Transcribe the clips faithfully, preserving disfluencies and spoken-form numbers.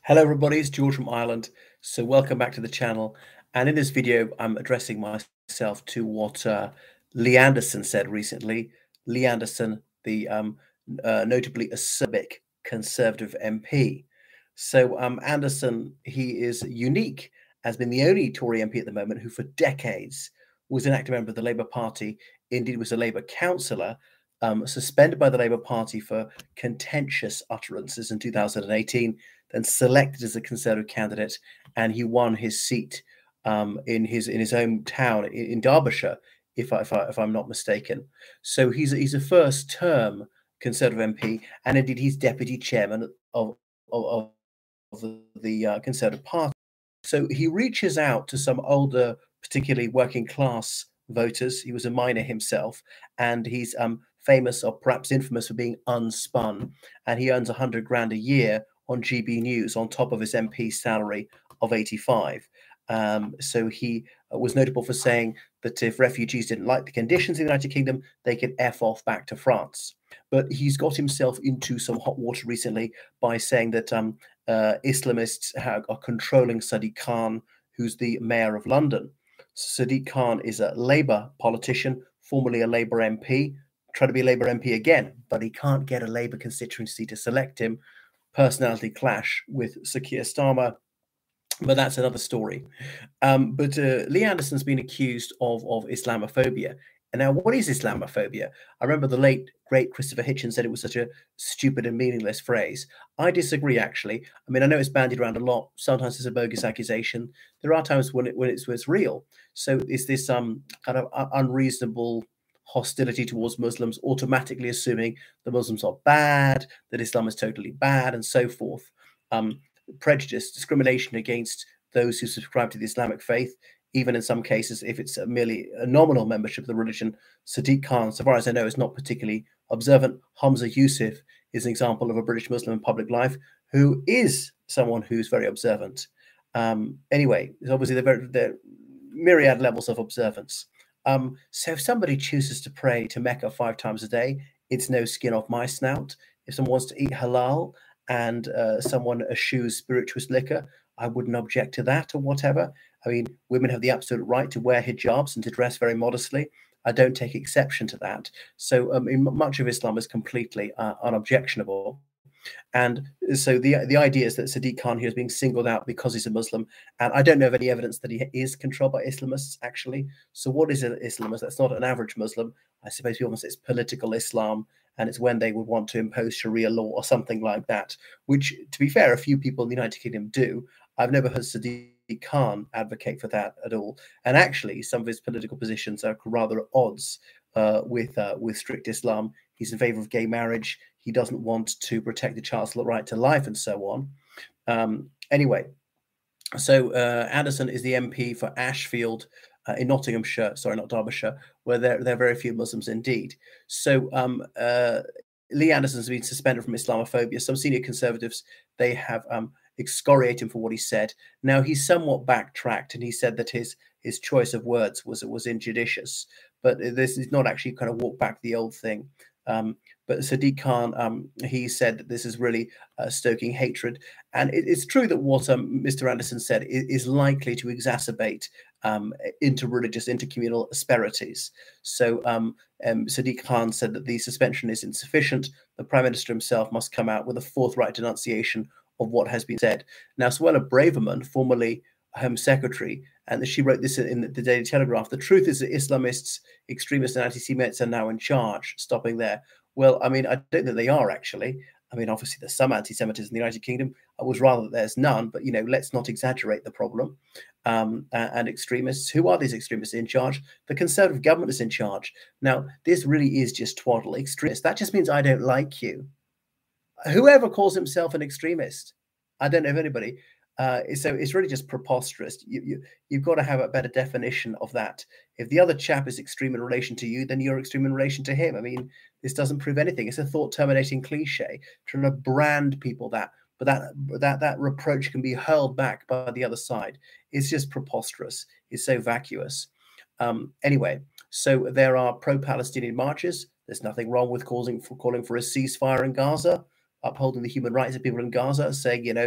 Hello everybody, it's George from Ireland. So welcome back to the channel. And in this video, I'm addressing myself to what uh, Lee Anderson said recently. Lee Anderson, the um, uh, notably acerbic Conservative M P. So um, Anderson, he is unique, has been the only Tory M P at the moment who for decades was an active member of the Labour Party, indeed was a Labour councillor, um, suspended by the Labour Party for contentious utterances in two thousand eighteen, then selected as a Conservative candidate, and he won his seat um, in his in his hometown in, in Derbyshire, if I, if I if I'm not mistaken. So he's he's a first term Conservative M P, and indeed he's deputy chairman of of, of the, the uh, Conservative Party. So he reaches out to some older, particularly working class voters. He was a miner himself, and he's um, famous or perhaps infamous for being unspun. And he earns a hundred grand a year on G B News on top of his M P salary of eighty-five. Um, so he uh, was notable for saying that if refugees didn't like the conditions in the United Kingdom, they could F off back to France. But he's got himself into some hot water recently by saying that um, uh, Islamists have, are controlling Sadiq Khan, who's the mayor of London. Sadiq Khan is a Labour politician, formerly a Labour M P, try to be a Labour M P again, but he can't get a Labour constituency to select him. Personality clash with Sir Keir Starmer, but that's another story. Um, but uh, Lee Anderson's been accused of, of Islamophobia. And now, what is Islamophobia? I remember the late, great Christopher Hitchens said it was such a stupid and meaningless phrase. I disagree, actually. I mean, I know it's bandied around a lot. Sometimes it's a bogus accusation. There are times when, it, when, it's, when it's real. So is this um, kind of unreasonable hostility towards Muslims, automatically assuming the Muslims are bad, that Islam is totally bad, and so forth? Um, prejudice, discrimination against those who subscribe to the Islamic faith, even in some cases, if it's a merely a nominal membership of the religion. Sadiq Khan, so far as I know, is not particularly observant. Hamza Yusuf is an example of a British Muslim in public life who is someone who's very observant. Um, anyway, obviously there are myriad levels of observance. Um, so if somebody chooses to pray to Mecca five times a day, it's no skin off my snout. If someone wants to eat halal and uh, someone eschews spirituous liquor, I wouldn't object to that or whatever. I mean, women have the absolute right to wear hijabs and to dress very modestly. I don't take exception to that. So um, much of Islam is completely uh, unobjectionable. And so the the idea is that Sadiq Khan here is being singled out because he's a Muslim. And I don't know of any evidence that he is controlled by Islamists, actually. So what is an Islamist? That's not an average Muslim. I suppose people say it's political Islam, and it's when they would want to impose Sharia law or something like that, which, to be fair, a few people in the United Kingdom do. I've never heard Sadiq Khan advocate for that at all. And actually, some of his political positions are rather at odds uh, with, uh, with strict Islam. He's in favor of gay marriage. He doesn't want to protect the child's right to life and so on. Um, anyway, so uh, Anderson is the M P for Ashfield uh, in Nottinghamshire, sorry, not Derbyshire, where there, there are very few Muslims indeed. So um, uh, Lee Anderson's been suspended from Islamophobia. Some senior Conservatives, they have um, excoriated him for what he said. Now, he's somewhat backtracked, and he said that his his choice of words was was injudicious. But this is not actually kind of walk back the old thing. Um, but Sadiq Khan, um, he said that this is really uh, stoking hatred. And it, it's true that what um, Mister Anderson said is, is likely to exacerbate um, interreligious, intercommunal asperities. So um, um, Sadiq Khan said that the suspension is insufficient. The Prime Minister himself must come out with a forthright denunciation of what has been said. Now, Suella Braverman, formerly Home Secretary, and she wrote this in the Daily Telegraph. The truth is that Islamists, extremists, and anti-Semites are now in charge. Stopping there. Well, I mean, I don't think they are actually. I mean, obviously, there's some anti-Semitism in the United Kingdom. I would rather that there's none, but you know, let's not exaggerate the problem. Um, and extremists, who are these extremists in charge? The Conservative government is in charge. Now, this really is just twaddle. Extremist. That just means I don't like you. Whoever calls himself an extremist, I don't know of anybody. Uh, so it's really just preposterous. You, you, you've got to have a better definition of that. If the other chap is extreme in relation to you, then you're extreme in relation to him. I mean, this doesn't prove anything. It's a thought-terminating cliche, trying to brand people that, but that that that reproach can be hurled back by the other side. It's just preposterous. It's so vacuous. Um, anyway, so there are pro-Palestinian marches. There's nothing wrong with causing for calling for a ceasefire in Gaza, upholding the human rights of people in Gaza, saying, you know,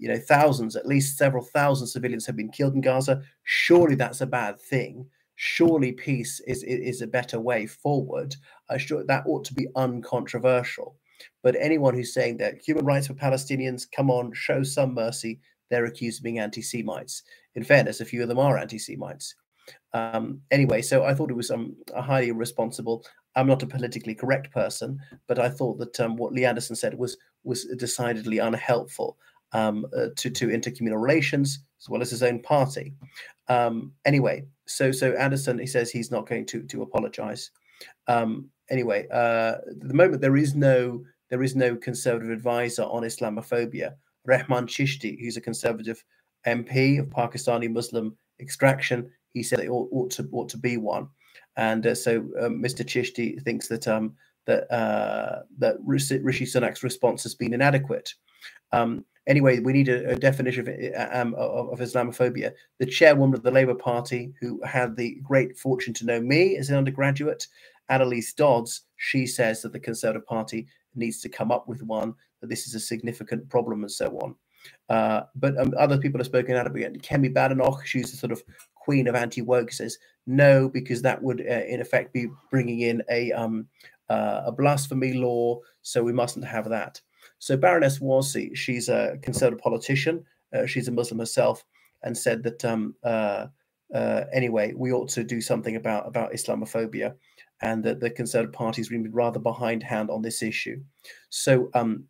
you know, thousands, at least several thousand civilians have been killed in Gaza. Surely that's a bad thing. Surely peace is is a better way forward. Uh, sure, that ought to be uncontroversial. But anyone who's saying that human rights for Palestinians, come on, show some mercy, they're accused of being anti-Semites. In fairness, a few of them are anti-Semites. Um, anyway, so I thought it was um, highly irresponsible. I'm not a politically correct person, but I thought that um, what Lee Anderson said was was decidedly unhelpful um, uh, to to intercommunal relations as well as his own party. Um, anyway, so so Anderson, he says he's not going to to apologize. Um, anyway, uh, at the moment there is no there is no conservative advisor on Islamophobia. Rehman Chishti, who's a conservative M P of Pakistani Muslim extraction, he said it ought, ought to ought to be one, and uh, so um, Mister Chishti thinks that um, that uh, that Rishi Sunak's response has been inadequate. Um, anyway, we need a, a definition of, um, of, of Islamophobia. The chairwoman of the Labour Party, who had the great fortune to know me as an undergraduate, Annalise Dodds, she says that the Conservative Party needs to come up with one, that this is a significant problem and so on. Uh, but um, other people have spoken out about it. Kemi Badenoch, she's the sort of queen of anti-woke, says no, because that would uh, in effect be bringing in a um, uh, a blasphemy law, so we mustn't have that. So Baroness Warsi, she's a conservative politician, uh, she's a Muslim herself, and said that um, uh, uh, anyway, we ought to do something about about Islamophobia, and that the Conservative Party's been rather behindhand on this issue. So um,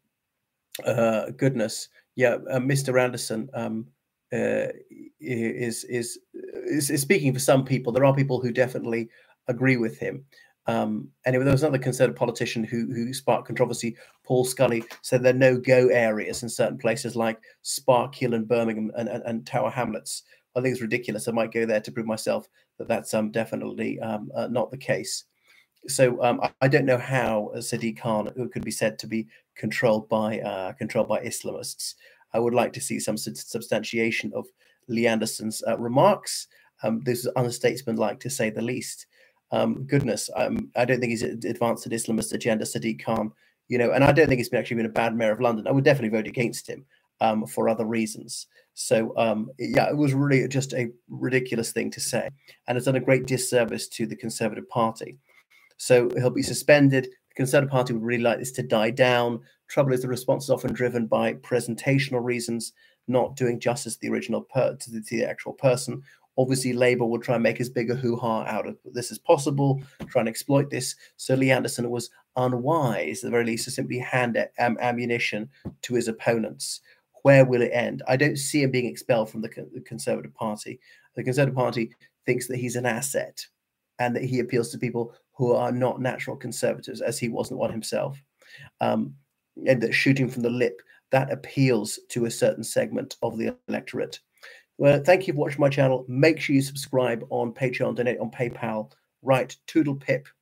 uh, goodness. Yeah, uh, Mister Anderson um, uh, is, is, is is speaking for some people. There are people who definitely agree with him. Um, anyway, there was another Conservative politician who who sparked controversy. Paul Scully said there are no-go areas in certain places like Spark Hill and Birmingham and, and, and Tower Hamlets. I think it's ridiculous. I might go there to prove myself that that's um, definitely um, uh, not the case. So um, I, I don't know how Sadiq Khan could be said to be controlled by uh, controlled by Islamists. I would like to see some substantiation of Lee Anderson's uh, remarks. Um, this is unstatesmanlike to say the least. Um, goodness, um, I don't think he's advanced an Islamist agenda, Sadiq Khan. You know, and I don't think he's been actually been a bad mayor of London. I would definitely vote against him um, for other reasons. So um, yeah, it was really just a ridiculous thing to say, and it's done a great disservice to the Conservative Party. So he'll be suspended. The Conservative Party would really like this to die down. Trouble is, the response is often driven by presentational reasons, not doing justice to the original per to, the, to the actual person. Obviously, Labour will try and make as big a hoo-ha out of this as possible, try and exploit this. So Lee Anderson was unwise, at the very least, to simply hand um, ammunition to his opponents. Where will it end? I don't see him being expelled from the, the Conservative Party. The Conservative Party thinks that he's an asset and that he appeals to people who are not natural conservatives, as he wasn't one himself. Um, and that shooting from the lip, that appeals to a certain segment of the electorate. Well, thank you for watching my channel. Make sure you subscribe on Patreon, donate on PayPal. Right, toodle pip.